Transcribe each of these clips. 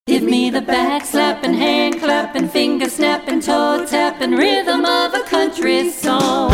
Give me the back slapping, hand clapping, finger snapping, toe tapping rhythm of a country song.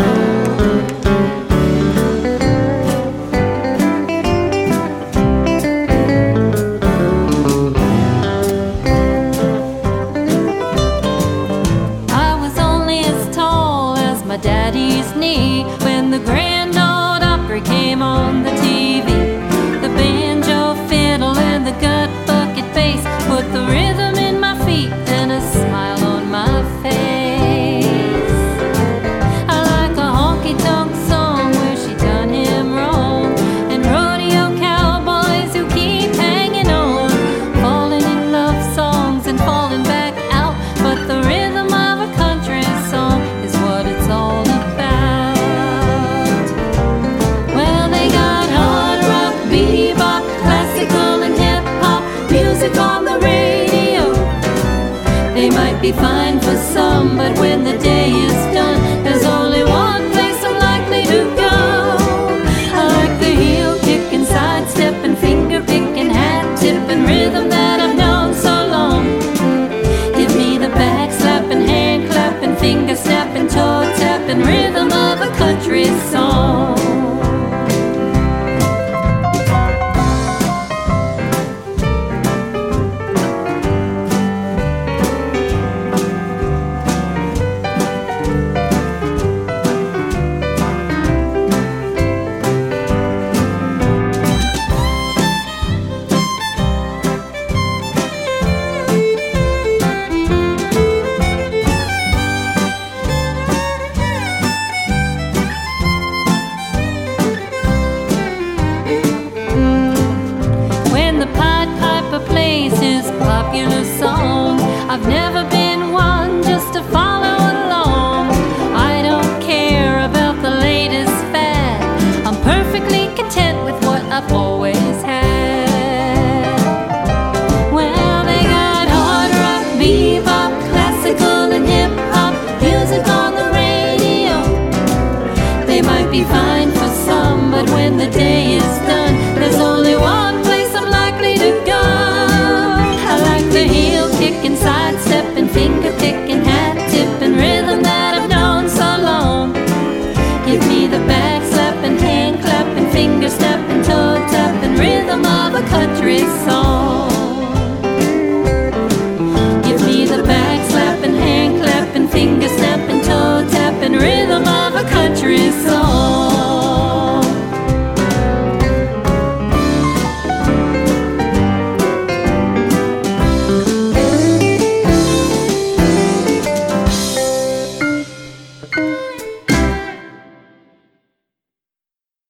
I was only as tall as my daddy's knee when the Grand Ole Opry came on the TV. The banjo, fiddle, and the gut bucket bass put the rhythm in my feet and a smile on my face. I like a honky-tonk song where she done him wrong, and rodeo cowboys who keep hanging on, falling in love songs and falling back out. But the rhythm of a country song is what it's all about. Well, they got hard rock, bebop, classical, and hip-hop music on the radio. They might be fine for some, but when the day is done, there's only one place I'm likely to go. I like the heel kicking, sidestepping, finger picking, hat tipping rhythm that I've known so long. Give me the back slapping, hand clapping, finger snapping, toe tapping rhythm of a country song. When the Pied Piper plays his popular song, I've never been one just to follow along. I don't care about the latest fad. I'm perfectly content with what I've always had. Well, they got hard rock, bebop, classical, and hip-hop music on the radio. They might be fine for some, but when the day is done, there's only one place I'm likely to go. I like the heel kicking, sidestepping, finger picking, hat tipping rhythm that I've known so long. Give me the back slapping, hand clapping, finger snapping, toe tapping rhythm of a country song.